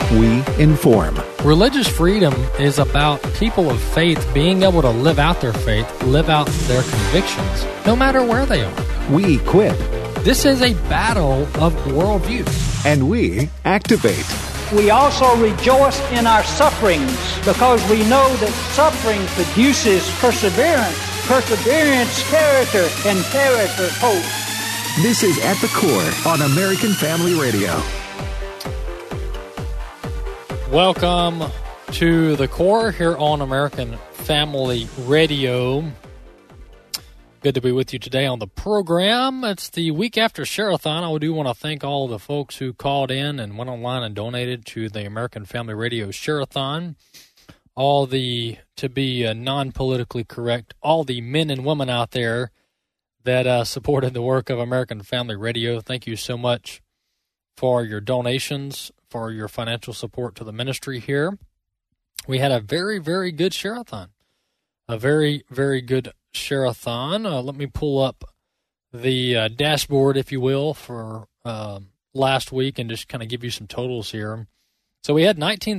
we inform. Religious freedom is about people of faith being able to live out their faith, live out their convictions, no matter where they are. We equip. This is a battle of worldviews. And we activate. We also rejoice in our sufferings because we know that suffering produces perseverance, perseverance, character, and character, hope. This is At the Core on American Family Radio. Welcome to The Core here on American Family Radio. Good to be with you today on the program. It's the week after Share-a-thon. I do want to thank all the folks who called in and went online and donated to the American Family Radio Share-a-thon. All the, to be non-politically correct, all the men and women out there that supported the work of American Family Radio. Thank you so much for your donations, for your financial support to the ministry here. We had a very, very good Share-a-thon. A very, very good Share-a-thon. Let me pull up the dashboard, if you will, for last week and just kind of give you some totals here. So we had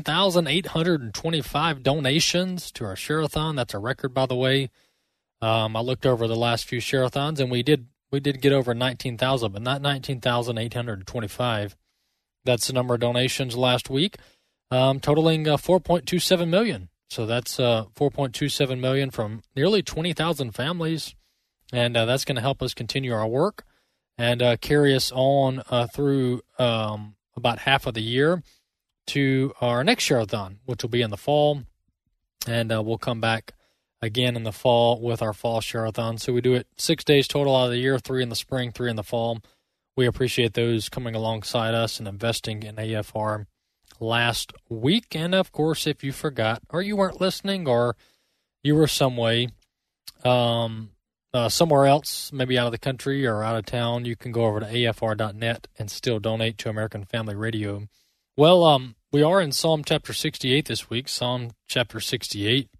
19,825 donations to our Share-a-thon. That's a record, by the way. I looked over the last few Share-a-thons, and we did get over 19,000, but not 19,825. That's the number of donations last week, totaling $4.27 million. So that's $4.27 million from nearly 20,000 families, and that's going to help us continue our work and carry us on through about half of the year to our next Share-a-thon, which will be in the fall, and we'll come back again in the fall with our fall Share-a-thon. So we do it 6 days total out of the year, 3 in the spring, 3 in the fall. We appreciate those coming alongside us and investing in AFR last week. And, of course, if you forgot or you weren't listening or you were some way somewhere else, maybe out of the country or out of town, you can go over to afr.net and still donate to American Family Radio. Well, we are in Psalm chapter 68 this week, Psalm chapter 68.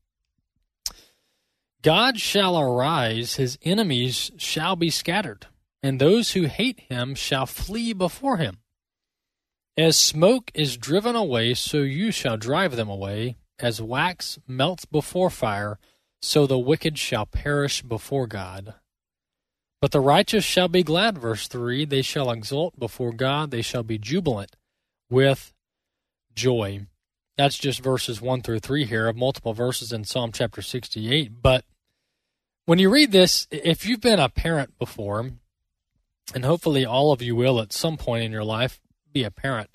God shall arise, his enemies shall be scattered, and those who hate him shall flee before him. As smoke is driven away, so you shall drive them away. As wax melts before fire, so the wicked shall perish before God. But the righteous shall be glad, verse 3. They shall exult before God. They shall be jubilant with joy. That's just verses 1 through 3 here of multiple verses in Psalm chapter 68. But when you read this, if you've been a parent before, and hopefully all of you will at some point in your life be a parent.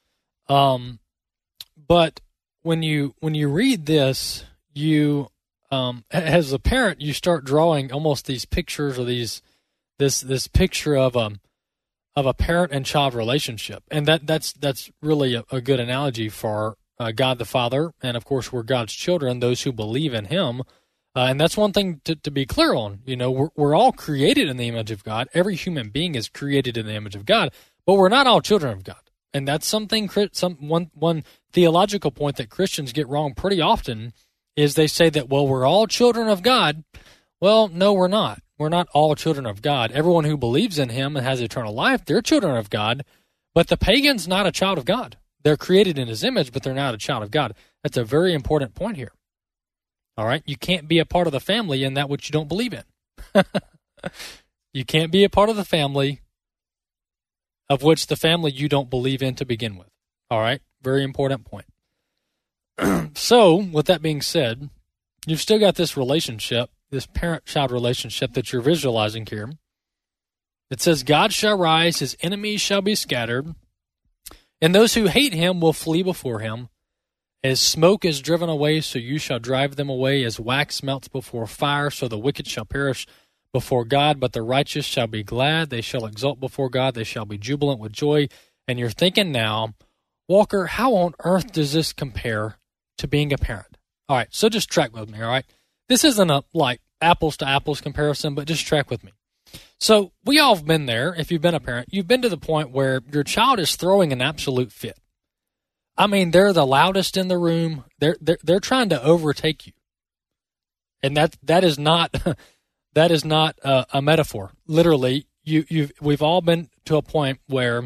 But when you read this, you as a parent, you start drawing almost these pictures or this picture of a parent and child relationship, and that's really a good analogy for God the Father, and of course we're God's children, those who believe in Him. And that's one thing to be clear on. You know, we're all created in the image of God. Every human being is created in the image of God, but we're not all children of God. And that's one theological point that Christians get wrong pretty often is they say that, well, we're all children of God. Well, no, we're not. We're not all children of God. Everyone who believes in Him and has eternal life, they're children of God. But the pagan's not a child of God. They're created in His image, but they're not a child of God. That's a very important point here. All right, you can't be a part of the family in that which you don't believe in. You can't be a part of the family of which the family you don't believe in to begin with. All right, very important point. So, with that being said, you've still got this relationship, this parent-child relationship that you're visualizing here. It says, God shall rise, his enemies shall be scattered, and those who hate him will flee before him. As smoke is driven away, so you shall drive them away. As wax melts before fire, so the wicked shall perish before God. But the righteous shall be glad. They shall exult before God. They shall be jubilant with joy. And you're thinking now, Walker, how on earth does this compare to being a parent? All right, so just track with me, all right? This isn't a, apples-to-apples comparison, but just track with me. So we all have been there. If you've been a parent, you've been to the point where your child is throwing an absolute fit. I mean, they're the loudest in the room. They're trying to overtake you, and that is not a metaphor. Literally, we've all been to a point where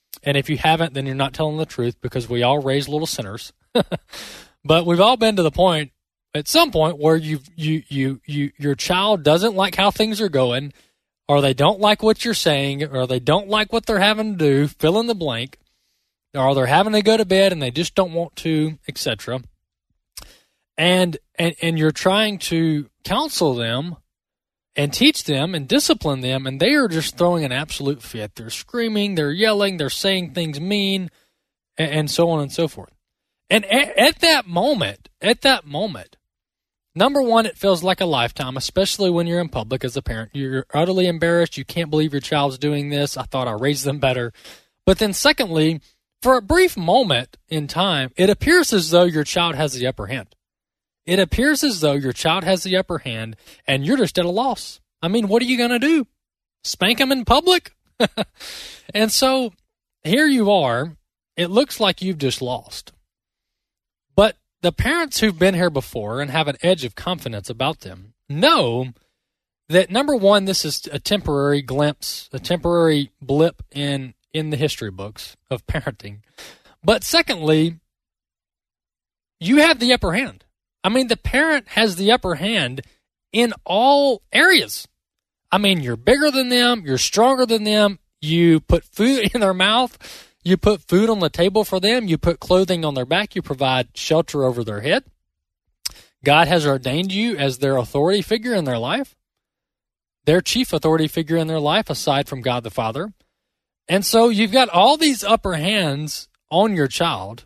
And if you haven't, then you're not telling the truth, because we all raise little sinners. But we've all been to the point, at some point, where your child doesn't like how things are going, or they don't like what you're saying, or they don't like what they're having to do, fill in the blank, or they're having to go to bed and they just don't want to, etc. And you're trying to counsel them and teach them and discipline them, and they are just throwing an absolute fit. They're screaming, they're yelling, they're saying things mean, and so on and so forth. And at that moment, number one, it feels like a lifetime, especially when you're in public as a parent. You're utterly embarrassed. You can't believe your child's doing this. I thought I raised them better. But then secondly, for a brief moment in time, it appears as though your child has the upper hand. It appears as though your child has the upper hand, and you're just at a loss. I mean, what are you going to do? Spank them in public? And so here you are. It looks like you've just lost. But the parents who've been here before and have an edge of confidence about them know that, number one, this is a temporary glimpse, a temporary blip in the history books of parenting. But secondly, you have the upper hand. I mean, the parent has the upper hand in all areas. I mean, you're bigger than them, you're stronger than them, you put food in their mouth, you put food on the table for them, you put clothing on their back, you provide shelter over their head. God has ordained you as their authority figure in their life, their chief authority figure in their life aside from God the Father. And so you've got all these upper hands on your child,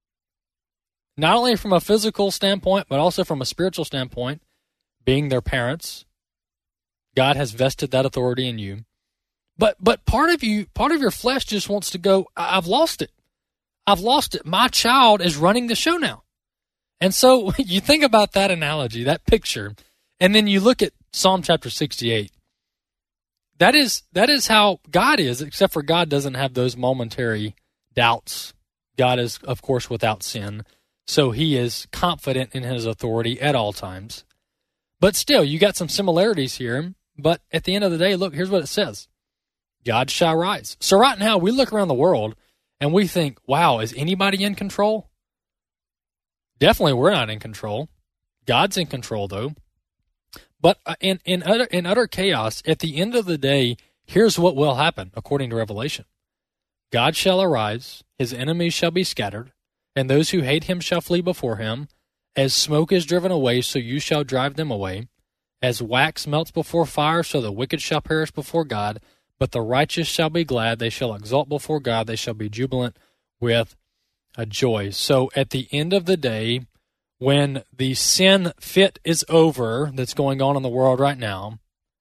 not only from a physical standpoint, but also from a spiritual standpoint, being their parents. God has vested that authority in you. But part of your flesh just wants to go, I've lost it. I've lost it. My child is running the show now. And so you think about that analogy, that picture, and then you look at Psalm chapter 68. That is how God is, except for God doesn't have those momentary doubts. God is, of course, without sin, so he is confident in his authority at all times. But still, you got some similarities here, but at the end of the day, look, here's what it says. God shall rise. So right now, we look around the world, and we think, wow, is anybody in control? Definitely we're not in control. God's in control, though. But in utter chaos, at the end of the day, here's what will happen, according to Revelation. God shall arise, his enemies shall be scattered, and those who hate him shall flee before him. As smoke is driven away, so you shall drive them away. As wax melts before fire, so the wicked shall perish before God. But the righteous shall be glad, they shall exult before God, they shall be jubilant with a joy. So at the end of the day, when the sin fit is over that's going on in the world right now,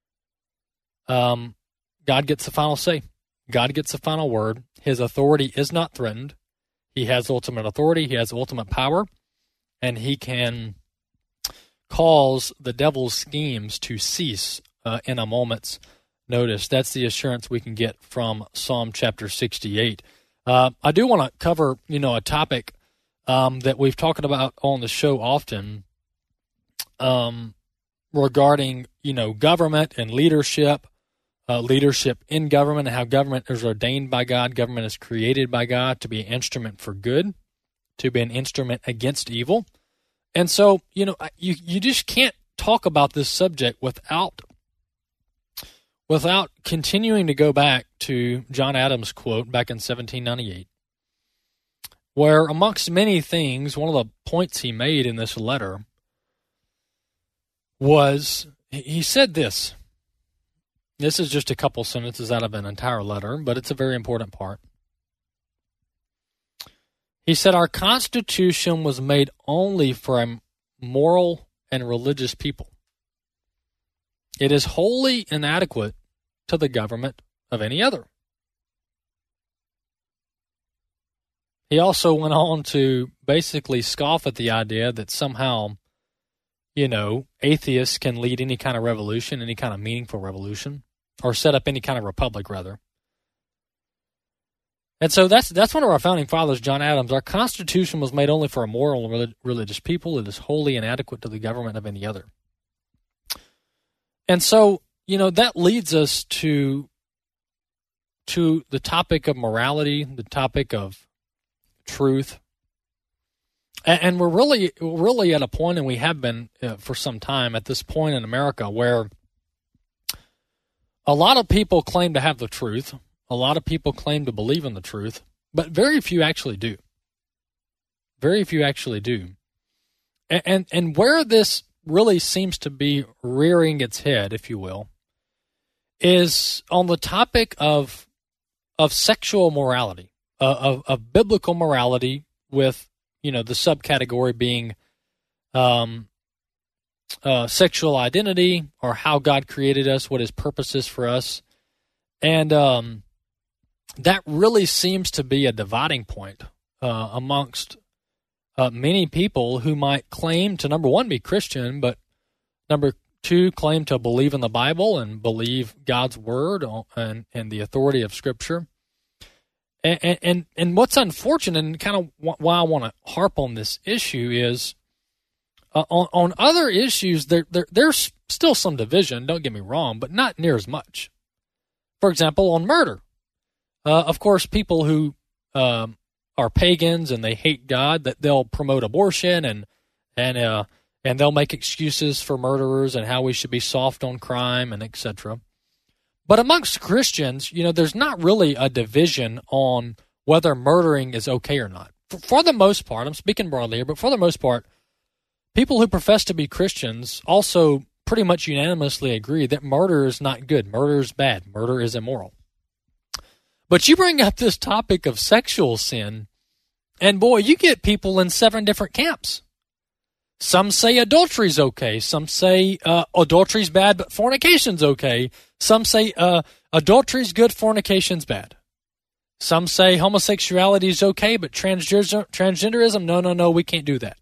God gets the final say. God gets the final word. His authority is not threatened. He has ultimate authority. He has ultimate power. And he can cause the devil's schemes to cease in a moment's notice. That's the assurance we can get from Psalm chapter 68. I do want to cover, a topic that we've talked about on the show often regarding, government and leadership, leadership in government, and how government is ordained by God. Government is created by God to be an instrument for good, to be an instrument against evil. And so, you just can't talk about this subject without continuing to go back to John Adams' quote back in 1798, where amongst many things, one of the points he made in this letter was, he said this. This is just a couple sentences out of an entire letter, but it's a very important part. He said, our Constitution was made only for a moral and religious people. It is wholly inadequate to the government of any other. He also went on to basically scoff at the idea that somehow, atheists can lead any kind of revolution, any kind of meaningful revolution, or set up any kind of republic, rather. And so that's one of our founding fathers, John Adams. Our Constitution was made only for a moral and religious people. It is wholly inadequate to the government of any other. And so, that leads us to to the topic of morality, the topic of truth. And we're really at a point, and we have been for some time at this point in America, where a lot of people claim to have the truth. A lot of people claim to believe in the truth, but very few actually do. Very few actually do. And where this really seems to be rearing its head, if you will, is on the topic of sexual morality, of biblical morality, with the subcategory being sexual identity, or how God created us, what His purpose is for us. And that really seems to be a dividing point amongst many people who might claim to, number one, be Christian, but number two, claim to believe in the Bible and believe God's Word and the authority of Scripture. And what's unfortunate, and kind of why I want to harp on this issue, is on other issues, there's still some division, don't get me wrong, but not near as much. For example, on murder. Of course, people who are pagans and they hate God, that they'll promote abortion and they'll make excuses for murderers and how we should be soft on crime and etc. But amongst Christians, there's not really a division on whether murdering is okay or not. For the most part, I'm speaking broadly here, but for the most part, people who profess to be Christians also pretty much unanimously agree that murder is not good. Murder is bad. Murder is immoral. But you bring up this topic of sexual sin, and boy, you get people in 7 different camps. Some say adultery's okay. Some say adultery's bad, but fornication's okay. Some say adultery's good, fornication's bad. Some say homosexuality is okay, but transgenderism, no, we can't do that.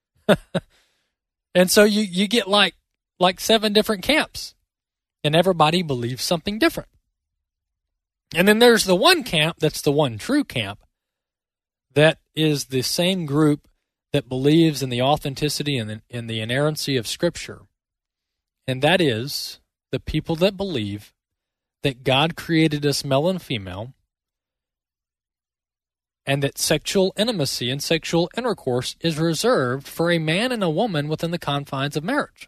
And so you get like 7 different camps, and everybody believes something different. And then there's the one camp that's the one true camp, that is the same group that believes in the authenticity and in the inerrancy of Scripture. And that is the people that believe that God created us male and female, and that sexual intimacy and sexual intercourse is reserved for a man and a woman within the confines of marriage.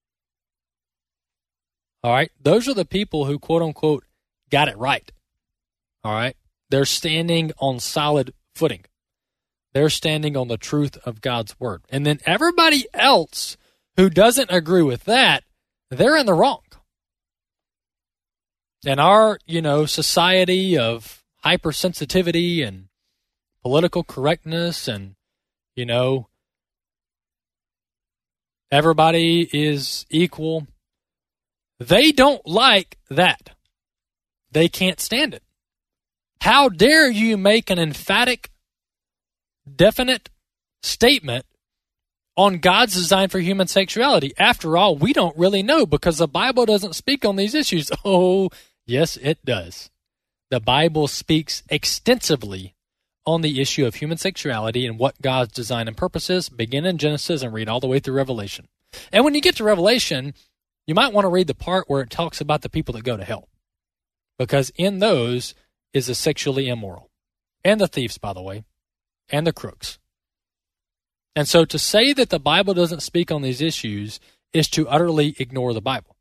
All right? Those are the people who, quote-unquote, got it right. All right? They're standing on solid footing. They're standing on the truth of God's Word. And then everybody else who doesn't agree with that, they're in the wrong. And our, society of hypersensitivity and political correctness and, everybody is equal, they don't like that. They can't stand it. How dare you make an emphatic, definite statement on God's design for human sexuality? After all, we don't really know, because the Bible doesn't speak on these issues. Oh, yes, it does. The Bible speaks extensively on the issue of human sexuality and what God's design and purpose is. Begin in Genesis and read all the way through Revelation. And when you get to Revelation, you might want to read the part where it talks about the people that go to hell, because in those is the sexually immoral, and the thieves, by the way, and the crooks. And so to say that the Bible doesn't speak on these issues is to utterly ignore the Bible.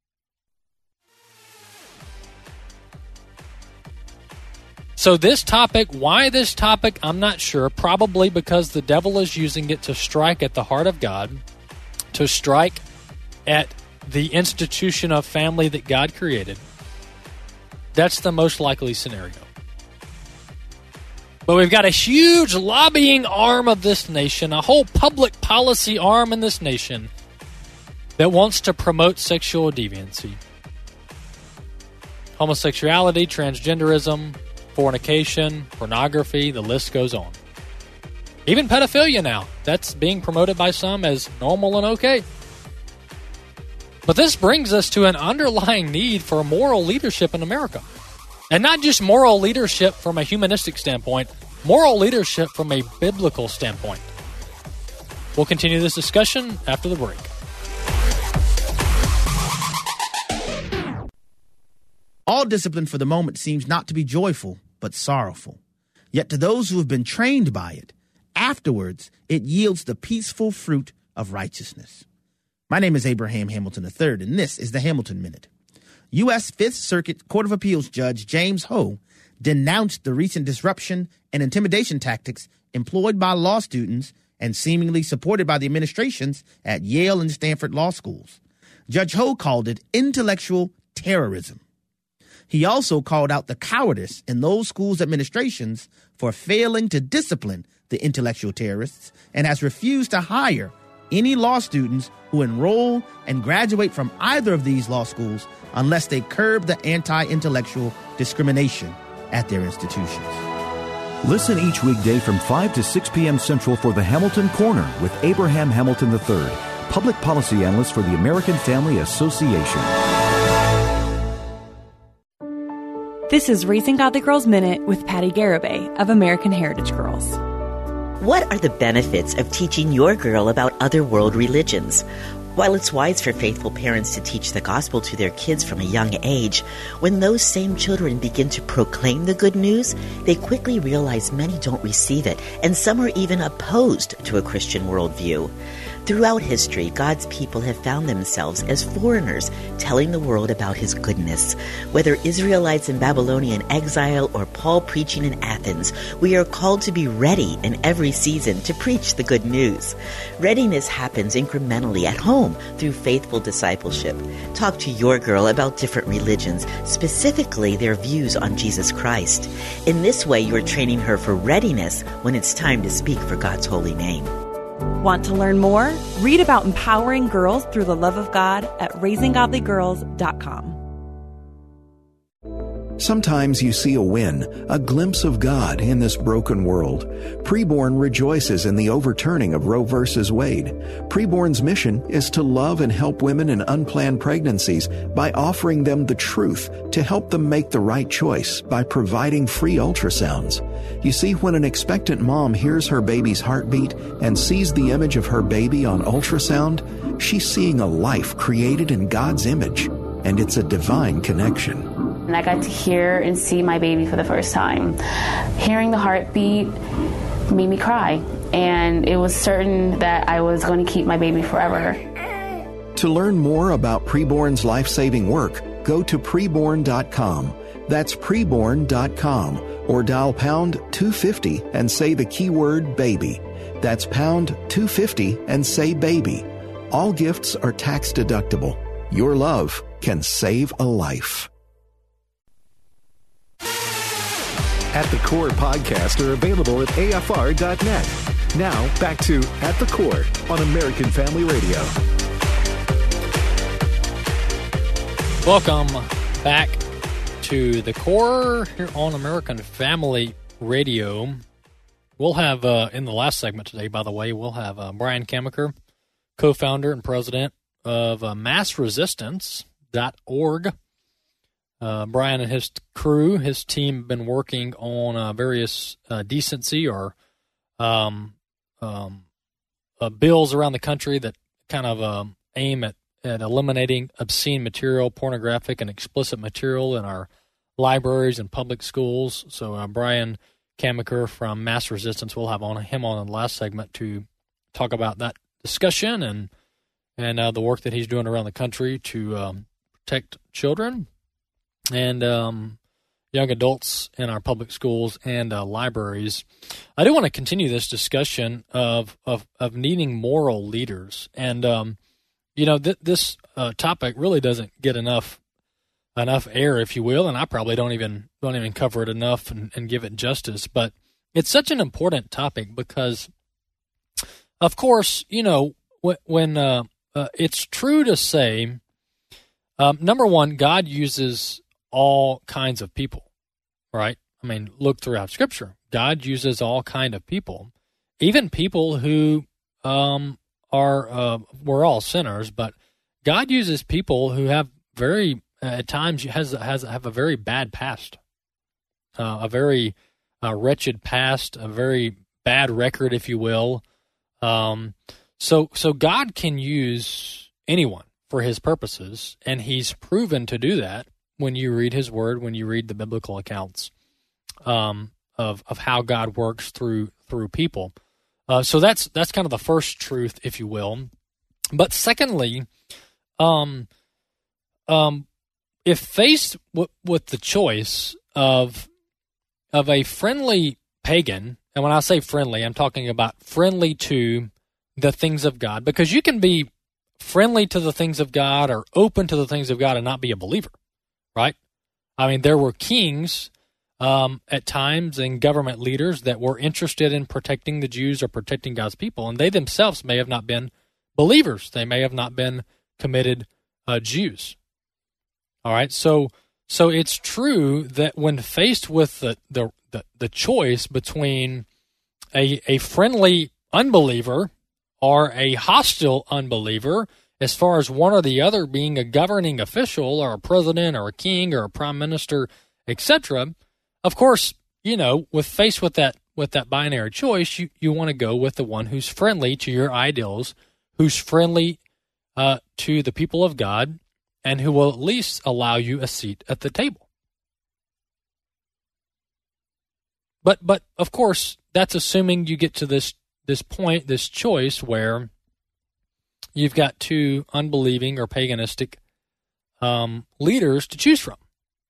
So this topic, why this topic, I'm not sure. Probably because the devil is using it to strike at the heart of God, to strike at the institution of family that God created. That's the most likely scenario. But we've got a huge lobbying arm of this nation, a whole public policy arm in this nation that wants to promote sexual deviancy. Homosexuality, transgenderism, fornication, pornography, the list goes on. Even pedophilia now, that's being promoted by some as normal and okay. But this brings us to an underlying need for moral leadership in America. And not just moral leadership from a humanistic standpoint, moral leadership from a biblical standpoint. We'll continue this discussion after the break. All discipline for the moment seems not to be joyful, but sorrowful. Yet to those who have been trained by it, afterwards it yields the peaceful fruit of righteousness. My name is Abraham Hamilton III, and this is the Hamilton Minute. U.S. Fifth Circuit Court of Appeals Judge James Ho denounced the recent disruption and intimidation tactics employed by law students and seemingly supported by the administrations at Yale and Stanford law schools. Judge Ho called it intellectual terrorism. He also called out the cowardice in those schools' administrations for failing to discipline the intellectual terrorists and has refused to hire any law students who enroll and graduate from either of these law schools unless they curb the anti-intellectual discrimination at their institutions. Listen each weekday from 5 to 6 p.m. Central for the Hamilton Corner with Abraham Hamilton III, Public Policy Analyst for the American Family Association. This is Raising Godly Girls Minute with Patty Garibay of American Heritage Girls. What are the benefits of teaching your girl about other world religions? While it's wise for faithful parents to teach the gospel to their kids from a young age, when those same children begin to proclaim the good news, they quickly realize many don't receive it, and some are even opposed to a Christian worldview. Throughout history, God's people have found themselves as foreigners telling the world about His goodness. Whether Israelites in Babylonian exile or Paul preaching in Athens, we are called to be ready in every season to preach the good news. Readiness happens incrementally at home through faithful discipleship. Talk to your girl about different religions, specifically their views on Jesus Christ. In this way, you're training her for readiness when it's time to speak for God's holy name. Want to learn more? Read about empowering girls through the love of God at RaisingGodlyGirls.com. Sometimes you see a win, a glimpse of God in this broken world. Preborn rejoices in the overturning of Roe v. Wade. Preborn's mission is to love and help women in unplanned pregnancies by offering them the truth to help them make the right choice by providing free ultrasounds. You see, when an expectant mom hears her baby's heartbeat and sees the image of her baby on ultrasound, she's seeing a life created in God's image, and it's a divine connection. And I got to hear and see my baby for the first time. Hearing the heartbeat made me cry, and it was certain that I was going to keep my baby forever. To learn more about Preborn's life-saving work, go to preborn.com. That's preborn.com, or dial pound 250 and say the keyword baby. That's pound 250 and say baby. All gifts are tax deductible. Your love can save a life. At the Core podcasts are available at AFR.net. Now, back to At the Core on American Family Radio. Welcome back to the Core here on American Family Radio. We'll have, in the last segment today, by the way, we'll have Brian Kamaker, co-founder and president of massresistance.org. Brian and his crew, his team, have been working on various decency or bills around the country that kind of aim at eliminating obscene material, pornographic and explicit material in our libraries and public schools. So Brian Kamaker from Mass Resistance, we'll have him on the last segment to talk about that discussion and the work that he's doing around the country to protect children and young adults in our public schools and libraries. I do want to continue this discussion of needing moral leaders, and this topic really doesn't get enough air, if you will, and I probably don't even cover it enough and give it justice. But it's such an important topic because, of course, when it's true to say, number one, God uses all kinds of people, right? I mean, look throughout Scripture. God uses all kind of people, even people who we're all sinners, but God uses people who have at times have a very bad past, a very wretched past, a very bad record, if you will. So God can use anyone for His purposes, and He's proven to do that when you read His Word, when you read the biblical accounts of how God works through people. So that's kind of the first truth, if you will. But secondly, if faced with the choice of a friendly pagan, and when I say friendly, I'm talking about friendly to the things of God, because you can be friendly to the things of God or open to the things of God and not be a believer, right? I mean, there were kings at times and government leaders that were interested in protecting the Jews or protecting God's people, and they themselves may have not been believers. They may have not been committed Jews. All right, so it's true that when faced with the choice between a friendly unbeliever or a hostile unbeliever, as far as one or the other being a governing official or a president or a king or a prime minister, etc., of course, faced with that binary choice, you want to go with the one who's friendly to your ideals, who's friendly to the people of God, and who will at least allow you a seat at the table. But of course, that's assuming you get to this point, this choice where you've got two unbelieving or paganistic leaders to choose from.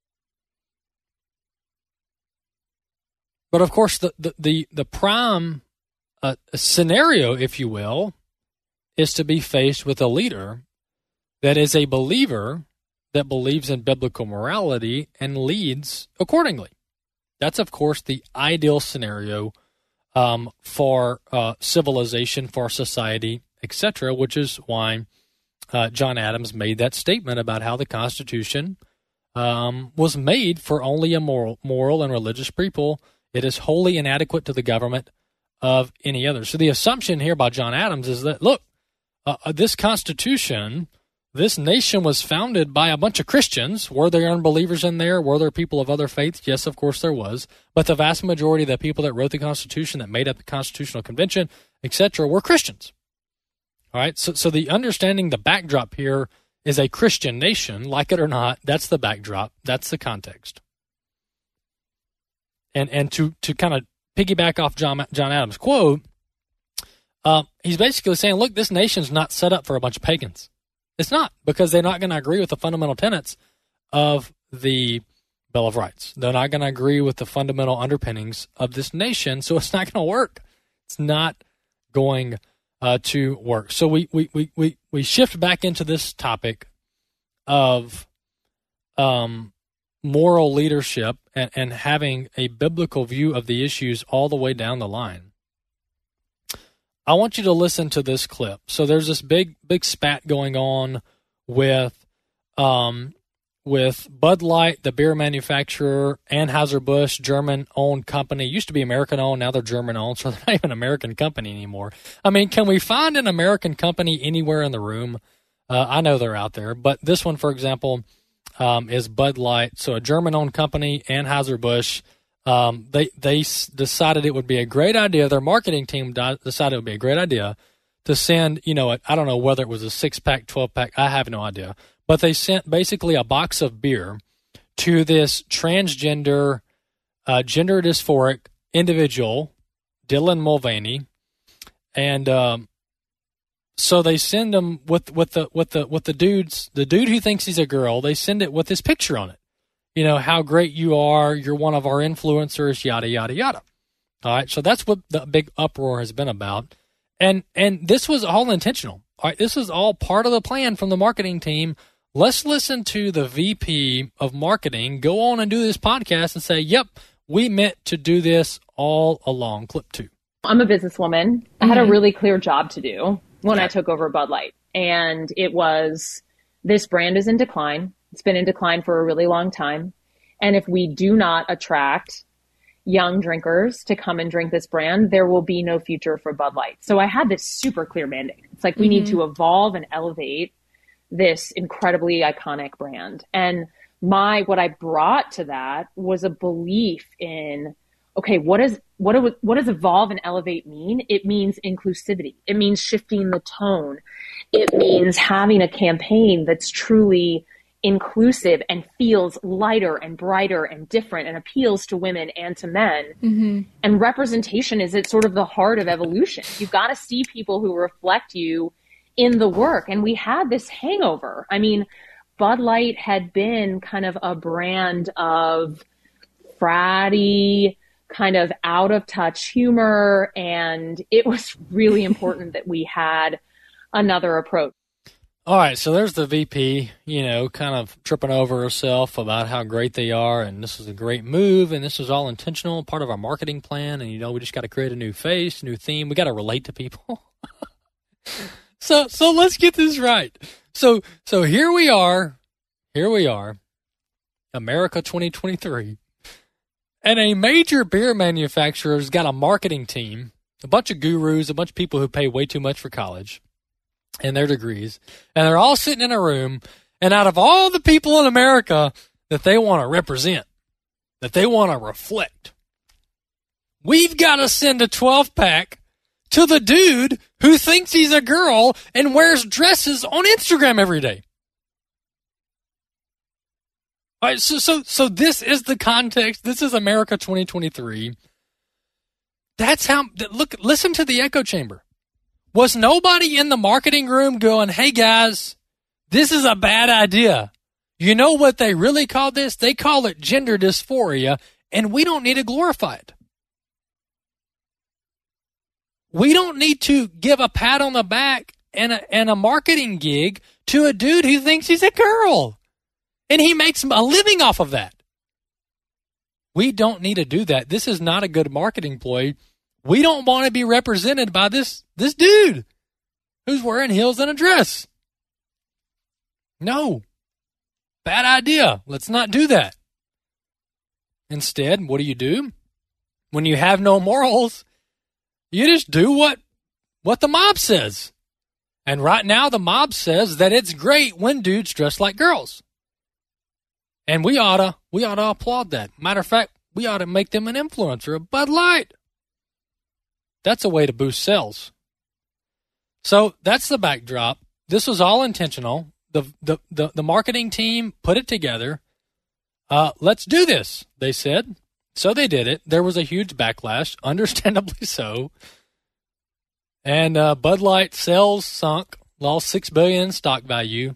But of course, the prime scenario, if you will, is to be faced with a leader that is a believer that believes in biblical morality and leads accordingly. That's, of course, the ideal scenario for civilization, for society, etc., which is why John Adams made that statement about how the Constitution was made for only a moral and religious people. It is wholly inadequate to the government of any other. So the assumption here by John Adams is that, look, this Constitution, this nation was founded by a bunch of Christians. Were there unbelievers in there? Were there people of other faiths? Yes, of course there was. But the vast majority of the people that wrote the Constitution, that made up the Constitutional Convention, etc., were Christians. All right, so the understanding, the backdrop here is a Christian nation. Like it or not, that's the backdrop. That's the context. And to kind of piggyback off John Adams' quote, he's basically saying, look, this nation's not set up for a bunch of pagans. It's not, because they're not going to agree with the fundamental tenets of the Bill of Rights. They're not going to agree with the fundamental underpinnings of this nation, so it's not going to work. It's not going to work. So we shift back into this topic of moral leadership and having a biblical view of the issues all the way down the line. I want you to listen to this clip. So there's this big spat going on with Bud Light, the beer manufacturer, Anheuser-Busch, German-owned company. Used to be American-owned, now they're German-owned, so they're not even an American company anymore. I mean, can we find an American company anywhere in the room? I know they're out there, but this one, for example, is Bud Light. So a German-owned company, Anheuser-Busch. They decided it would be a great idea. Their marketing team decided it would be a great idea to send, I don't know whether it was a 6-pack, 12-pack, I have no idea. But they sent basically a box of beer to this transgender, gender dysphoric individual, Dylan Mulvaney, and so they send him with the dude who thinks he's a girl. They send it with his picture on it. How great you are. You're one of our influencers. Yada yada yada. All right, so that's what the big uproar has been about, and this was all intentional. All right, this is all part of the plan from the marketing team. Let's listen to the VP of marketing go on and do this podcast and say, yep, we meant to do this all along. Clip 2. I'm a businesswoman. I had a really clear job to do when I took over Bud Light. And it was, this brand is in decline. It's been in decline for a really long time. And if we do not attract young drinkers to come and drink this brand, there will be no future for Bud Light. So I had this super clear mandate. It's like we need to evolve and elevate this incredibly iconic brand. And what I brought to that was a belief in, okay, what does evolve and elevate mean? It means inclusivity. It means shifting the tone. It means having a campaign that's truly inclusive and feels lighter and brighter and different and appeals to women and to men. Mm-hmm. And representation is at sort of the heart of evolution. You've got to see people who reflect you in the work. And we had this hangover. I mean, Bud Light had been kind of a brand of fratty, kind of out of touch humor. And it was really important that we had another approach. All right, so there's the VP, kind of tripping over herself about how great they are, and this is a great move, and this is all intentional, part of our marketing plan, and, we just got to create a new face, new theme. We got to relate to people. So let's get this right. So here we are, America 2023, and a major beer manufacturer's got a marketing team, a bunch of gurus, a bunch of people who pay way too much for college and their degrees, and they're all sitting in a room, and out of all the people in America that they want to represent, that they want to reflect, we've got to send a 12-pack to the dude who thinks he's a girl and wears dresses on Instagram every day. All right, so this is the context. This is America 2023. That's how, listen to the echo chamber. Was nobody in the marketing room going, hey, guys, this is a bad idea? You know what they really call this? They call it gender dysphoria, and we don't need to glorify it. We don't need to give a pat on the back and a marketing gig to a dude who thinks he's a girl, and he makes a living off of that. We don't need to do that. This is not a good marketing ploy. We don't want to be represented by this dude who's wearing heels and a dress. No. Bad idea. Let's not do that. Instead, what do? When you have no morals, you just do what the mob says. And right now, the mob says that it's great when dudes dress like girls. And we ought to applaud that. Matter of fact, we ought to make them an influencer of Bud Light. That's a way to boost sales. So that's the backdrop. This was all intentional. The marketing team put it together. Let's do this, they said. So they did it. There was a huge backlash, understandably so. And Bud Light sales sunk, lost $6 billion in stock value.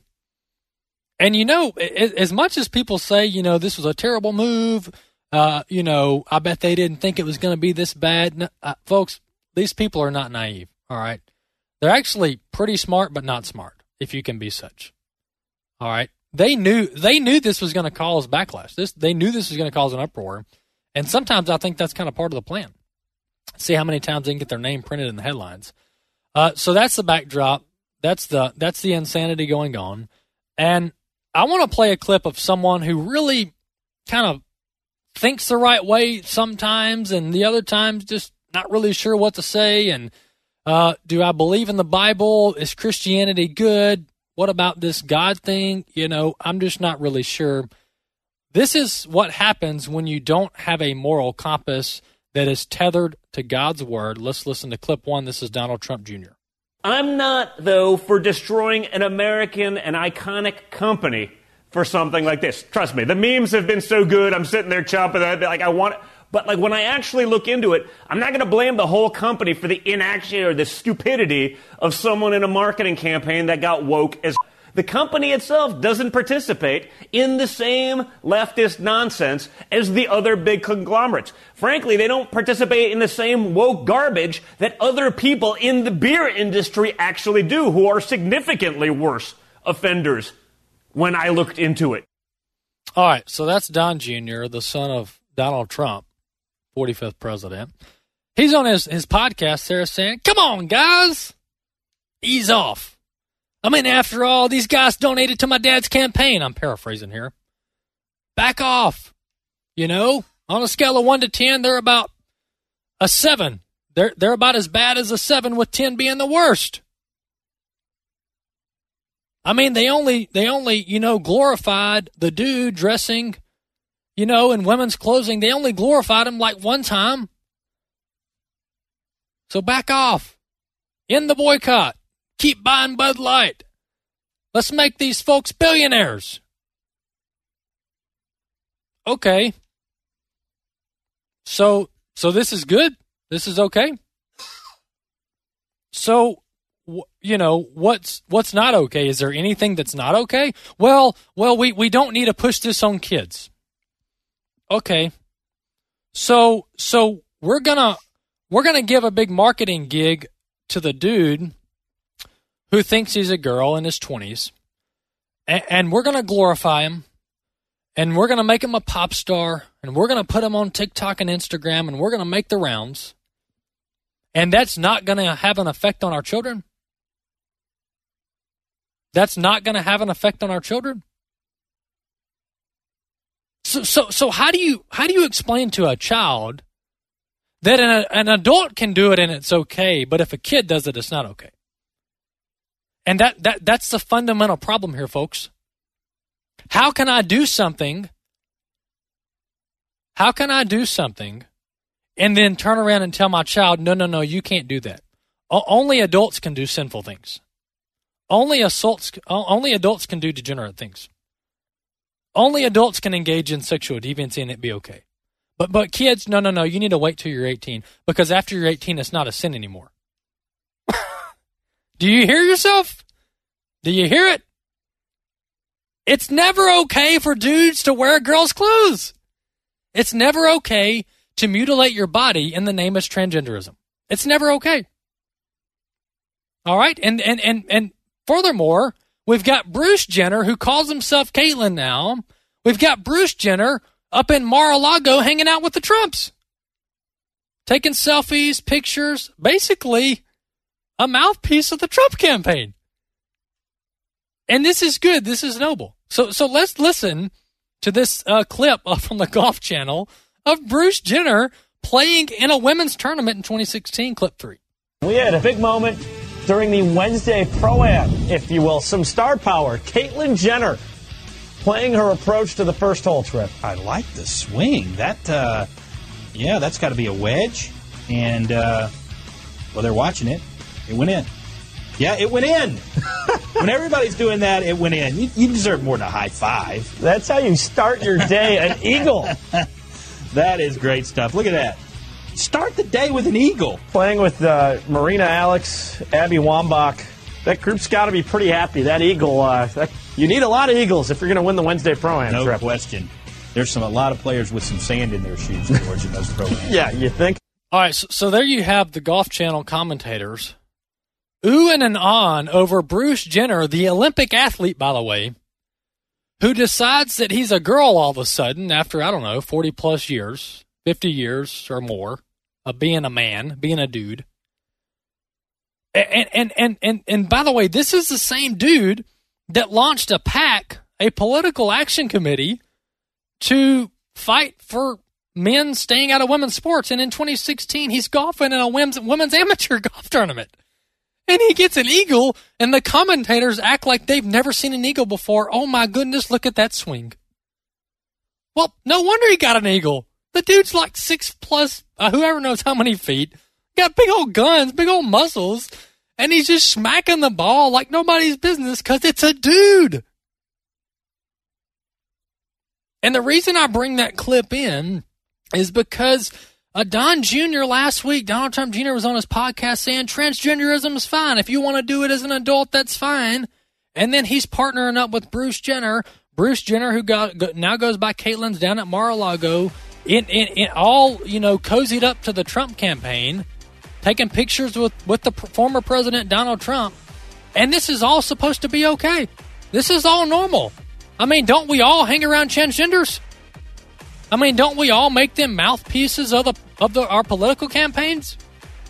And as much as people say, this was a terrible move, I bet they didn't think it was going to be this bad. No, folks, these people are not naive, all right? They're actually pretty smart, but not smart, if you can be such. All right? They knew this was going to cause backlash. They knew this was going to cause an uproar. And sometimes I think that's kind of part of the plan. See how many times they can get their name printed in the headlines. So that's the backdrop. That's the insanity going on. And I want to play a clip of someone who really kind of thinks the right way sometimes, and the other times just not really sure what to say. And do I believe in the Bible? Is Christianity good? What about this God thing? I'm just not really sure. This is what happens when you don't have a moral compass that is tethered to God's word. Let's listen to clip 1. This is Donald Trump Jr. I'm not, though, for destroying an American and iconic company for something like this. Trust me, the memes have been so good. I'm sitting there chopping that. But when I actually look into it, I'm not going to blame the whole company for the inaction or the stupidity of someone in a marketing campaign that got woke as. The company itself doesn't participate in the same leftist nonsense as the other big conglomerates. Frankly, they don't participate in the same woke garbage that other people in the beer industry actually do, who are significantly worse offenders when I looked into it. All right, so that's Don Jr., the son of Donald Trump, 45th president. He's on his podcast there saying, come on, guys, ease off. I mean, after all, these guys donated to my dad's campaign. I'm paraphrasing here. Back off. On a scale of 1 to 10, they're about a 7. They're about as bad as a 7, with 10 being the worst. I mean, they only glorified the dude dressing, in women's clothing. They only glorified him like one time. So back off. End the boycott. Keep buying Bud Light. Let's make these folks billionaires. Okay. So this is good? This is okay? So, what's not okay? Is there anything that's not okay? Well, we don't need to push this on kids. Okay. So we're gonna give a big marketing gig to the dude who thinks he's a girl in his 20s, and we're gonna glorify him, and we're gonna make him a pop star, and we're gonna put him on TikTok and Instagram, and we're gonna make the rounds, and that's not gonna have an effect on our children. That's not gonna have an effect on our children. So how do you explain to a child that an adult can do it and it's okay, but if a kid does it, it's not okay? And that's the fundamental problem here, folks. How can I do something? How can I do something and then turn around and tell my child, no, you can't do that? Only adults can do sinful things. Only adults can do degenerate things. Only adults can engage in sexual deviancy and it be okay. But kids, no, you need to wait till you're 18, because after you're 18, it's not a sin anymore. Do you hear yourself? Do you hear it? It's never okay for dudes to wear girls' clothes. It's never okay to mutilate your body in the name of transgenderism. It's never okay. All right? And furthermore, we've got Bruce Jenner, who calls himself Caitlyn now. We've got Bruce Jenner up in Mar-a-Lago hanging out with the Trumps, taking selfies, pictures, basically a mouthpiece of the Trump campaign. And this is good. This is noble. So let's listen to this clip from the Golf Channel of Bruce Jenner playing in a women's tournament in 2016, clip 3. We had a big moment during the Wednesday Pro-Am, if you will. Some star power. Caitlyn Jenner playing her approach to the first hole trip. I like the swing. That's got to be a wedge. And, they're watching it. It went in. Yeah, it went in. When everybody's doing that, it went in. You deserve more than a high five. That's how you start your day, an eagle. That is great stuff. Look at that. Start the day with an eagle. Playing with Marina Alex, Abby Wambach. That group's got to be pretty happy. That eagle, you need a lot of eagles if you're going to win the Wednesday Pro-Am trip. No question. There's a lot of players with some sand in their shoes, George, in those Pro-Ams. Yeah, you think? All right, so there you have the Golf Channel commentators oohing and ahhing over Bruce Jenner, the Olympic athlete, by the way, who decides that he's a girl all of a sudden after, 40-plus years, 50 years or more of being a man, being a dude. And by the way, this is the same dude that launched a PAC, a political action committee, to fight for men staying out of women's sports. And in 2016, he's golfing in a women's amateur golf tournament. And he gets an eagle, and the commentators act like they've never seen an eagle before. Oh, my goodness, look at that swing. Well, no wonder he got an eagle. The dude's like 6+, whoever knows how many feet. Got big old guns, big old muscles, and he's just smacking the ball like nobody's business because it's a dude. And the reason I bring that clip in is because Don Jr. last week, Donald Trump Jr. was on his podcast saying transgenderism is fine. If you want to do it as an adult, that's fine. And then he's partnering up with Bruce Jenner. Bruce Jenner, who now goes by Caitlyn's down at Mar-a-Lago, in all, cozied up to the Trump campaign, taking pictures with the former president, Donald Trump. And this is all supposed to be okay. This is all normal. I mean, don't we all hang around transgenders? I mean, don't we all make them mouthpieces of our political campaigns?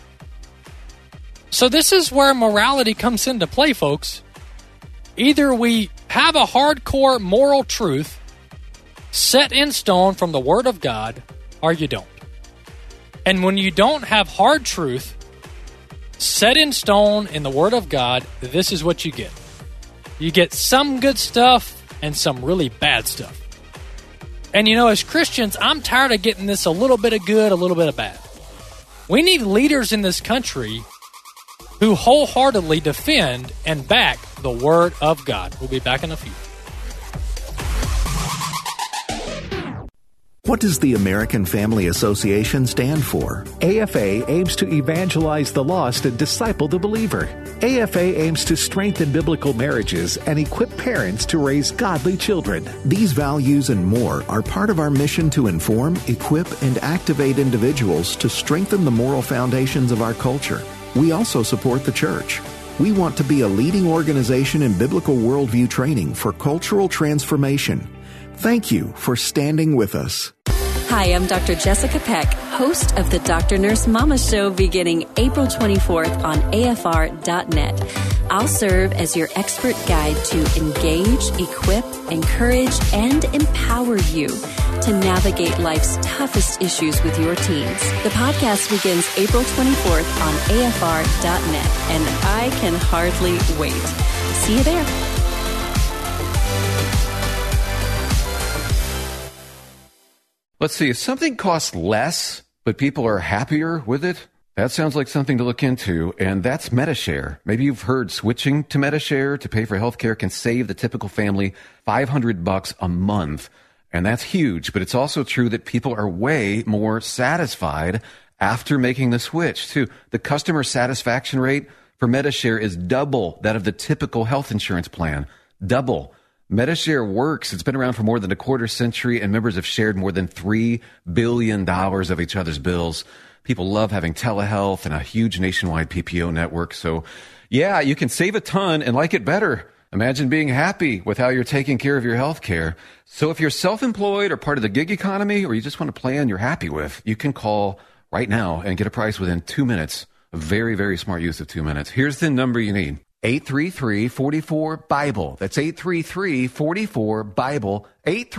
So this is where morality comes into play, folks. Either we have a hardcore moral truth set in stone from the Word of God, or you don't. And when you don't have hard truth set in stone in the Word of God, this is what you get. You get some good stuff and some really bad stuff. And as Christians, I'm tired of getting this a little bit of good, a little bit of bad. We need leaders in this country who wholeheartedly defend and back the Word of God. We'll be back in a few. What does the American Family Association stand for? AFA aims to evangelize the lost and disciple the believer. AFA aims to strengthen biblical marriages and equip parents to raise godly children. These values and more are part of our mission to inform, equip, and activate individuals to strengthen the moral foundations of our culture. We also support the church. We want to be a leading organization in biblical worldview training for cultural transformation. Thank you for standing with us. Hi, I'm Dr. Jessica Peck, host of the Dr. Nurse Mama Show beginning April 24th on AFR.net. I'll serve as your expert guide to engage, equip, encourage, and empower you to navigate life's toughest issues with your teens. The podcast begins April 24th on AFR.net, and I can hardly wait. See you there. Let's see, if something costs less, but people are happier with it, that sounds like something to look into, and that's Medi-Share. Maybe you've heard switching to Medi-Share to pay for healthcare can save the typical family $500 a month, and that's huge, but it's also true that people are way more satisfied after making the switch, too. The customer satisfaction rate for Medi-Share is double that of the typical health insurance plan. Double. Medi-Share works. It's been around for more than a quarter century, and members have shared more than $3 billion of each other's bills. People love having telehealth and a huge nationwide PPO network. So, yeah, you can save a ton and like it better. Imagine being happy with how you're taking care of your health care. So if you're self-employed or part of the gig economy, or you just want a plan you're happy with, you can call right now and get a price within 2 minutes. A very, very smart use of 2 minutes. Here's the number you need. 833-44-BIBLE. That's 833-44-BIBLE.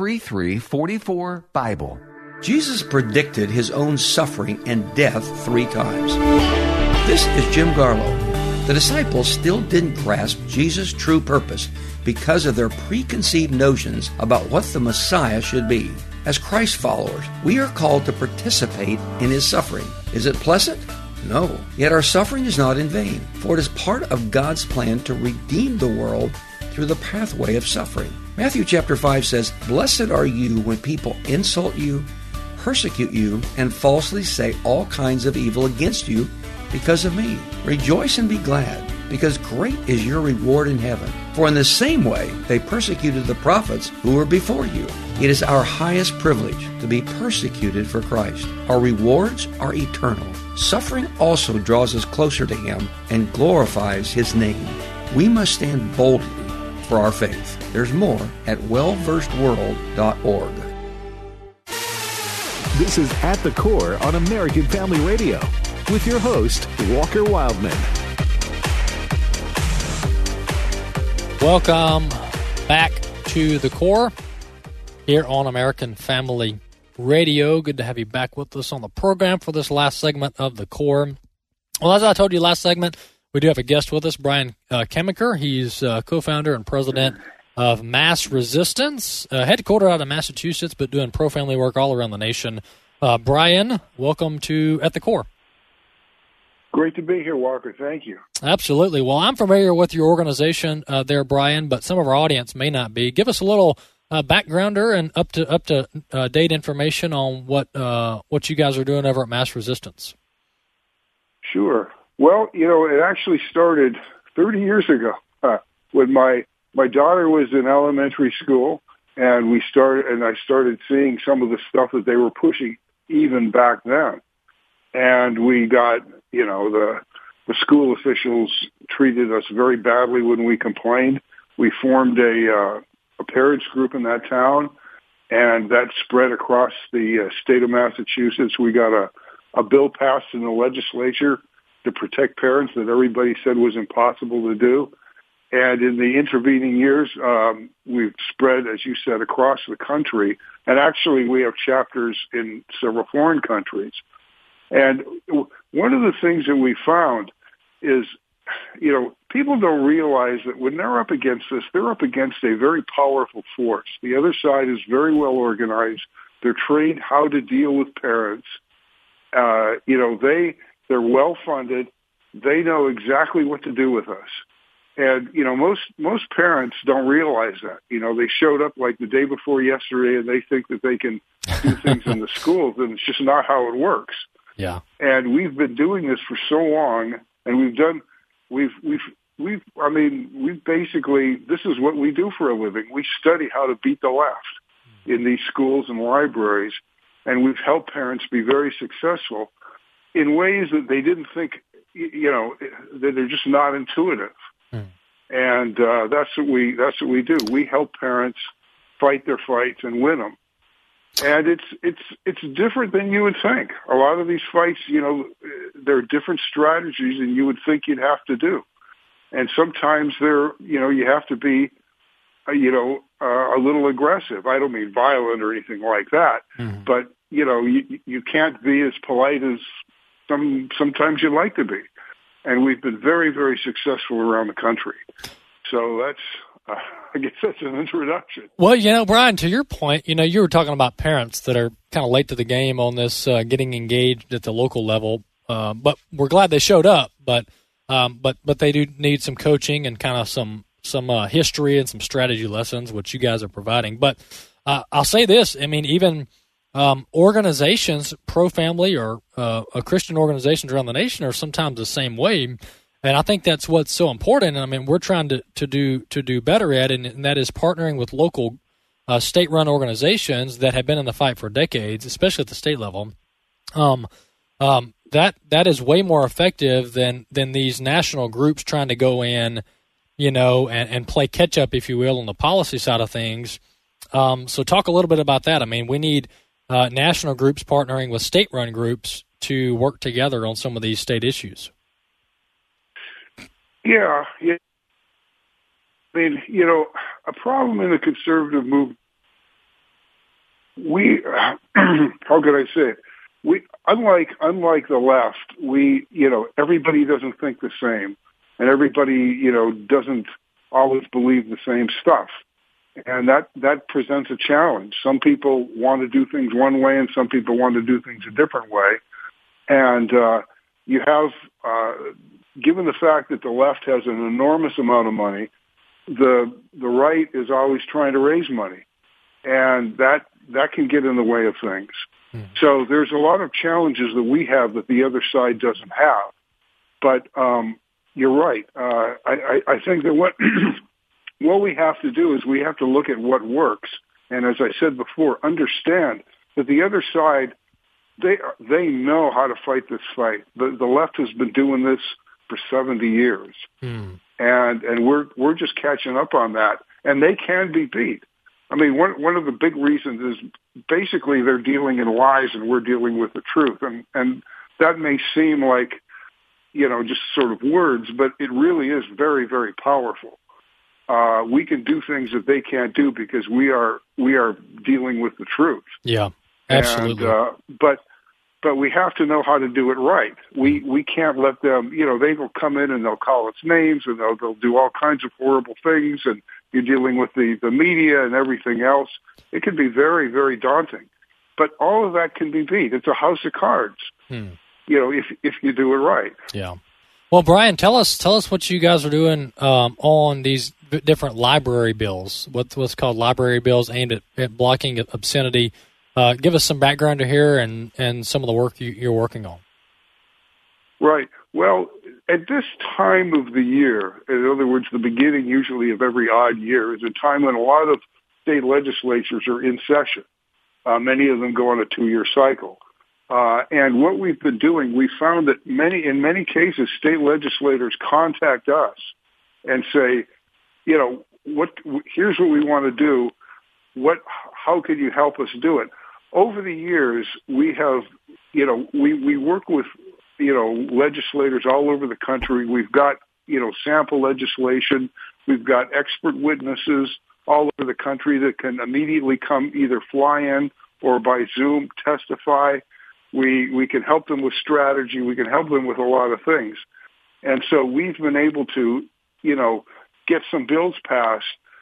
833-44-BIBLE. Jesus predicted his own suffering and death 3 times. This is Jim Garlow. The disciples still didn't grasp Jesus' true purpose because of their preconceived notions about what the Messiah should be. As Christ followers, we are called to participate in his suffering. Is it pleasant? No. Yet our suffering is not in vain, for it is part of God's plan to redeem the world through the pathway of suffering. Matthew chapter 5 says, "Blessed are you when people insult you, persecute you, and falsely say all kinds of evil against you because of me. Rejoice and be glad, because great is your reward in heaven. For in the same way they persecuted the prophets who were before you." It is our highest privilege to be persecuted for Christ. Our rewards are eternal. Suffering also draws us closer to him and glorifies his name. We must stand boldly for our faith. There's more at wellversedworld.org. This is At the Core on American Family Radio with your host, Walker Wildman. Welcome back to The Core here on American Family Radio. Good to have you back with us on the program for this last segment of The Core. Well, as I told you last segment, we do have a guest with us, Brian Kemiker. He's co-founder and president of Mass Resistance, headquartered out of Massachusetts, but doing pro-family work all around the nation. Brian, welcome to At the Core. Great to be here, Walker. Thank you. Absolutely. Well, I'm familiar with your organization there, Brian, but some of our audience may not be. Give us a little backgrounder and up to date information on what you guys are doing over at Mass Resistance. Sure. Well, it actually started 30 years ago when my daughter was in elementary school, and I started seeing some of the stuff that they were pushing even back then. And we got, the school officials treated us very badly when we complained. We formed a parents group in that town, and that spread across the state of Massachusetts. We got a bill passed in the legislature to protect parents that everybody said was impossible to do. And in the intervening years, we've spread, as you said, across the country. And actually, we have chapters in several foreign countries. And one of the things that we found is, people don't realize that when they're up against this, they're up against a very powerful force. The other side is very well organized. They're trained how to deal with parents. They're well funded. They know exactly what to do with us. And, most parents don't realize that. They showed up like the day before yesterday, and they think that they can do things in the schools, and it's just not how it works. Yeah. And we've been doing this for so long, and we've basically, this is what we do for a living. We study how to beat the left in these schools and libraries, and we've helped parents be very successful in ways that they didn't think, that are just not intuitive. And that's what we do. We help parents fight their fights and win them. And it's different than you would think. A lot of these fights, there are different strategies than you would think you'd have to do. And sometimes you have to be, a little aggressive. I don't mean violent or anything like that, but you can't be as polite as sometimes you'd like to be. And we've been very, very successful around the country. So that's, I guess that's an introduction. Well, Brian, to your point, you were talking about parents that are kind of late to the game on this, getting engaged at the local level. But we're glad they showed up. But they do need some coaching and kind of some history and some strategy lessons, which you guys are providing. But I'll say this: even organizations, pro-family or Christian organizations around the nation, are sometimes the same way. And I think that's what's so important. And we're trying to do better at it, and that is partnering with local state-run organizations that have been in the fight for decades, especially at the state level. That is way more effective than these national groups trying to go in, and play catch up, if you will, on the policy side of things. So talk a little bit about that. We need national groups partnering with state-run groups to work together on some of these state issues. Yeah. A problem in the conservative movement, how could I say it? Unlike the left, everybody doesn't think the same, and everybody, doesn't always believe the same stuff. And that presents a challenge. Some people want to do things one way, and some people want to do things a different way. And you have, given the fact that the left has an enormous amount of money, the right is always trying to raise money, and that can get in the way of things. So there's a lot of challenges that we have that the other side doesn't have. But you're right. I think that what what we have to do is we have to look at what works, and as I said before, understand that the other side, they know how to fight this fight. The left has been doing this for 70 years, and we're just catching up on that, and they can be beat. One of the big reasons is basically they're dealing in lies and we're dealing with the truth, and that may seem like just sort of words, but it really is very, very powerful. We can do things that they can't do because we are dealing with the truth. Yeah, absolutely. And, but we have to know how to do it right. We can't let them. They will come in and they'll call us names and they'll do all kinds of horrible things. And you're dealing with the media and everything else. It can be very, very daunting. But all of that can be beat. It's a house of cards. If you do it right. Yeah. Well, Brian, tell us what you guys are doing on these different library bills. What's called library bills aimed at blocking obscenity. Give us some background here and some of the work you're working on. Right. Well, at this time of the year, in other words, the beginning usually of every odd year, is a time when a lot of state legislatures are in session. Many of them go on a 2-year cycle. And what we've been doing, we found that in many cases, state legislators contact us and say, here's what we want to do. How can you help us do it? Over the years, we have, we work with, legislators all over the country. We've got, sample legislation. We've got expert witnesses all over the country that can immediately come either fly in or by Zoom testify. We can help them with strategy. We can help them with a lot of things. And so we've been able to, get some bills passed,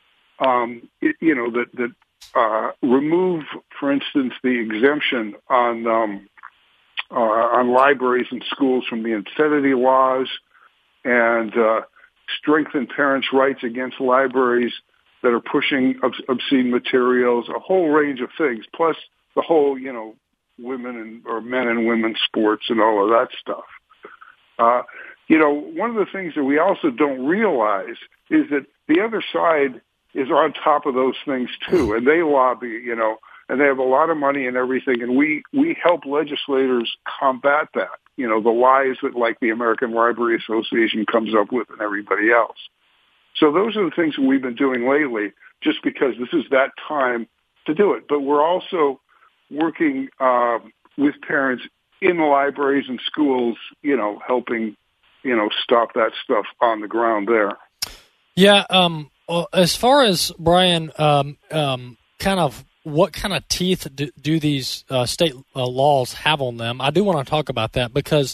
that remove, for instance, the exemption on libraries and schools from the obscenity laws, and strengthen parents' rights against libraries that are pushing obscene materials, a whole range of things, plus the whole, women or men and women's sports and all of that stuff. One of the things that we also don't realize is that the other side is on top of those things too, and they lobby, and they have a lot of money and everything, and we help legislators combat that, the lies that like the American Library Association comes up with and everybody else. So those are the things that we've been doing lately, just because this is that time to do it. But we're also working with parents in the libraries and schools, helping, stop that stuff on the ground there. Yeah. As far as, Brian, what kind of teeth do these state laws have on them? I do want to talk about that because,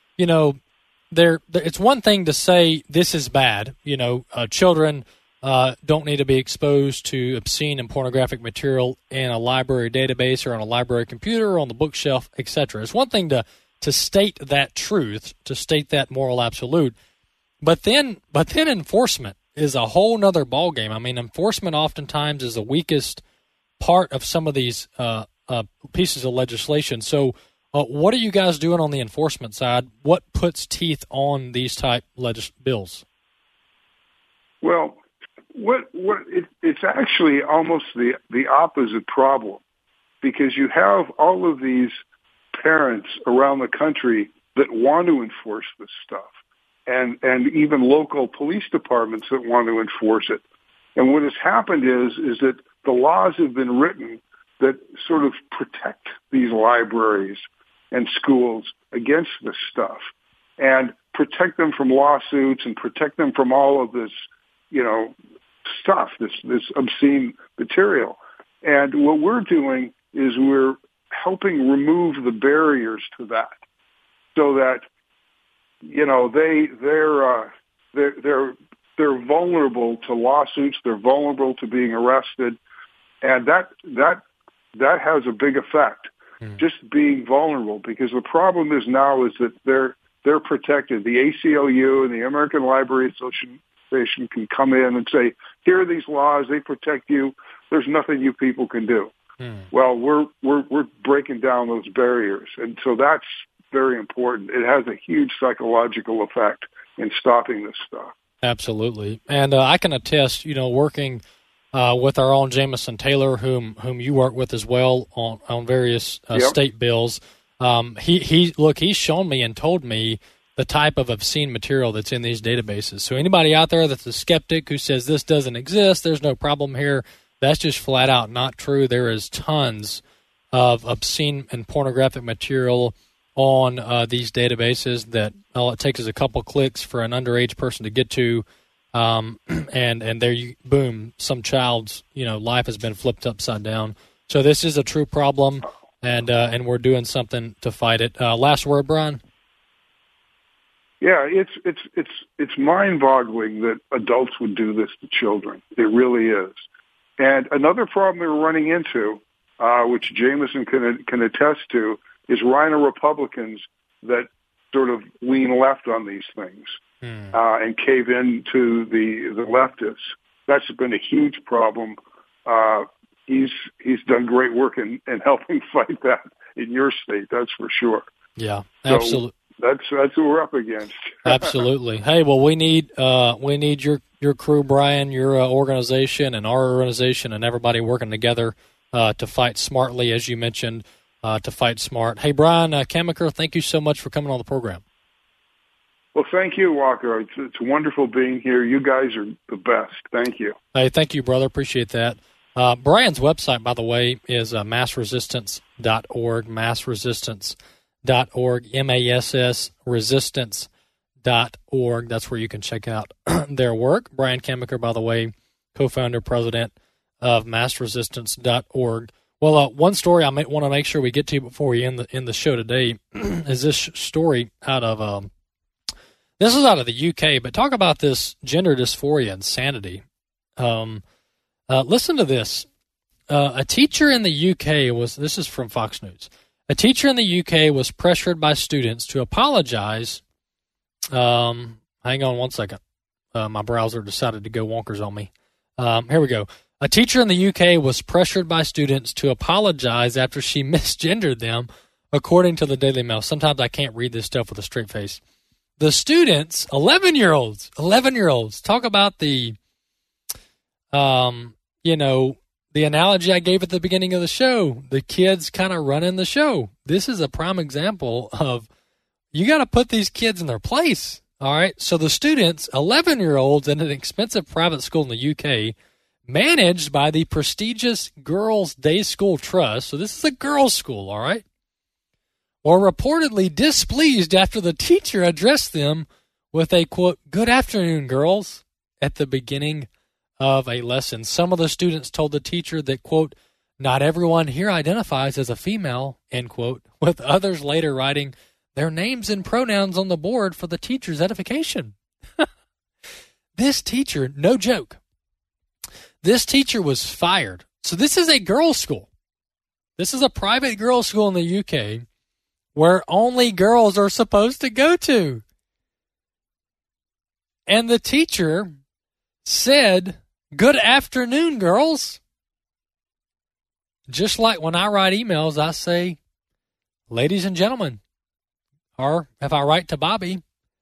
it's one thing to say this is bad. Children don't need to be exposed to obscene and pornographic material in a library database or on a library computer or on the bookshelf, etc. It's one thing to state that truth, to state that moral absolute, but then enforcement is a whole nother ballgame. I mean, enforcement oftentimes is the weakest part of some of these pieces of legislation. So what are you guys doing on the enforcement side? What puts teeth on these type bills? Well, it's actually almost the opposite problem, because you have all of these parents around the country that want to enforce this stuff, and even local police departments that want to enforce it. And what has happened is that the laws have been written that sort of protect these libraries and schools against this stuff, and protect them from lawsuits and protect them from all of this, stuff, this obscene material. And what we're doing is we're helping remove the barriers to that, so that, they're vulnerable to lawsuits, they're vulnerable to being arrested, and that has a big effect. Just being vulnerable, because the problem is that they're protected. The ACLU and the American Library Association can come in and say, here are these laws, they protect you, there's nothing you people can do. Well, we're breaking down those barriers, and so that's very important. It has a huge psychological effect in stopping this stuff. Absolutely. And I can attest, working with our own Jameson Taylor, whom you work with as well on various state bills. He's shown me and told me the type of obscene material that's in these databases. So anybody out there that's a skeptic who says this doesn't exist, there's no problem here, that's just flat out not true. There is tons of obscene and pornographic material on these databases that all it takes is a couple clicks for an underage person to get to, and there you boom, some child's life has been flipped upside down. So this is a true problem, and we're doing something to fight it. Last word, Brian. Yeah, it's mind-boggling that adults would do this to children. It really is. And another problem we're running into, which Jameson can attest to, is Rhino Republicans that sort of lean left on these things and cave in to the leftists. That's been a huge problem. He's done great work in helping fight that in your state, that's for sure. Yeah, absolutely. So that's what we're up against. Absolutely. Hey, well, we need your crew, Brian, your organization, and our organization, and everybody working together to fight smartly, as you mentioned. To fight smart. Hey, Brian Kamaker, thank you so much for coming on the program. Well, thank you, Walker. It's wonderful being here. You guys are the best. Thank you. Hey, thank you, brother. Appreciate that. Brian's website, by the way, is massresistance.org, massresistance.org, M-A-S-S, resistance.org. That's where you can check out their work. Brian Kamaker, by the way, co-founder, president of massresistance.org. Well, one story I might want to make sure we get to before we end the show today is this story out of this is out of the UK, but talk about this gender dysphoria insanity. Listen to this. A teacher in the UK this is from Fox News. A teacher in the UK was pressured by students to apologize. Hang on one second. My browser decided to go wonkers on me. Here we go. A teacher in the UK was pressured by students to apologize after she misgendered them, according to the Daily Mail. Sometimes I can't read this stuff with a straight face. The students, 11-year-olds, talk about the, the analogy I gave at the beginning of the show, the kids kind of running the show. This is a prime example of you got to put these kids in their place. All right. So the students, 11-year-olds in an expensive private school in the UK, managed by the prestigious Girls' Day School Trust. So this is a girls' school. All right. Were reportedly displeased after the teacher addressed them with a, quote, "Good afternoon, girls," at the beginning of a lesson. Some of the students told the teacher that, quote, "Not everyone here identifies as a female," end quote, with others later writing their names and pronouns on the board for the teacher's edification. This teacher, no joke, this teacher was fired. So this is a girls' school. This is a private girls' school in the UK where only girls are supposed to go to. And the teacher said, "Good afternoon, girls." Just like when I write emails, I say, "Ladies and gentlemen," or if I write to Bobby,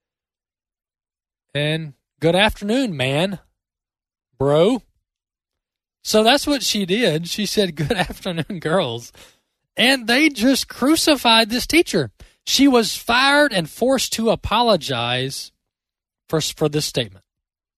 and "Good afternoon, man, bro." So that's what she did. She said, "Good afternoon, girls." And they just crucified this teacher. She was fired and forced to apologize for this statement.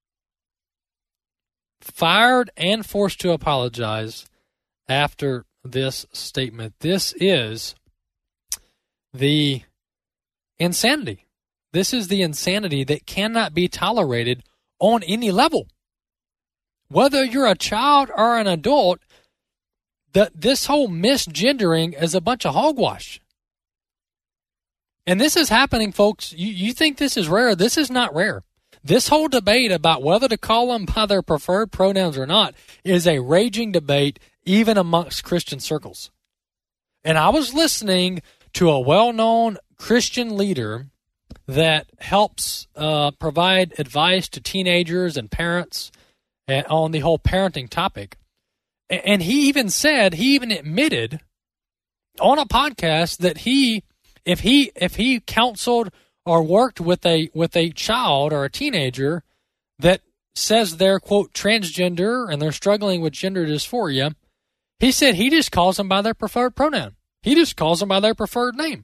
Fired and forced to apologize after this statement. This is the insanity. This is the insanity that cannot be tolerated on any level. Whether you're a child or an adult, this whole misgendering is a bunch of hogwash. And this is happening, folks. You think this is rare. This is not rare. This whole debate about whether to call them by their preferred pronouns or not is a raging debate even amongst Christian circles. And I was listening to a well-known Christian leader that helps provide advice to teenagers and parents on the whole parenting topic. And he even admitted on a podcast that if he counseled or worked with a child or a teenager that says they're, quote, transgender and they're struggling with gender dysphoria, he said he just calls them by their preferred pronoun. He just calls them by their preferred name.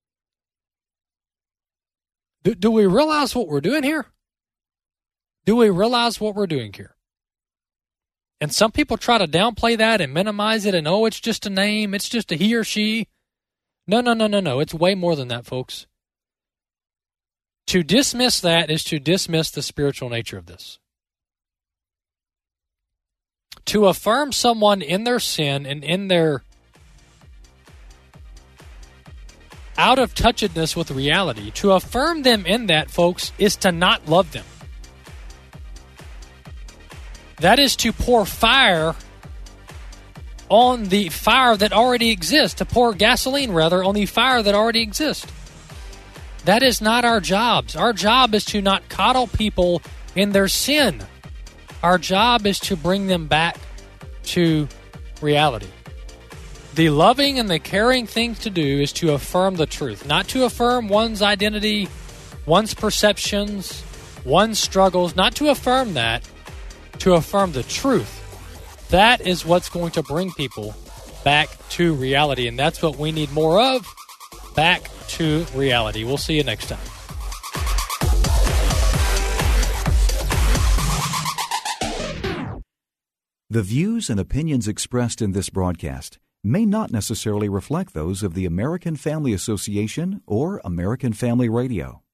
Do we realize what we're doing here? Do we realize what we're doing here? And some people try to downplay that and minimize it and, it's just a name. It's just a he or she. No. It's way more than that, folks. To dismiss that is to dismiss the spiritual nature of this. To affirm someone in their sin and in their out-of-touchedness with reality, to affirm them in that, folks, is to not love them. That is to pour fire on the fire that already exists, to pour gasoline, rather, on the fire that already exists. That is not our jobs. Our job is to not coddle people in their sin. Our job is to bring them back to reality. The loving and the caring thing to do is to affirm the truth, not to affirm one's identity, one's perceptions, one's struggles, not to affirm that, to affirm the truth. That is what's going to bring people back to reality, and that's what we need more of, back to reality. We'll see you next time. The views and opinions expressed in this broadcast may not necessarily reflect those of the American Family Association or American Family Radio.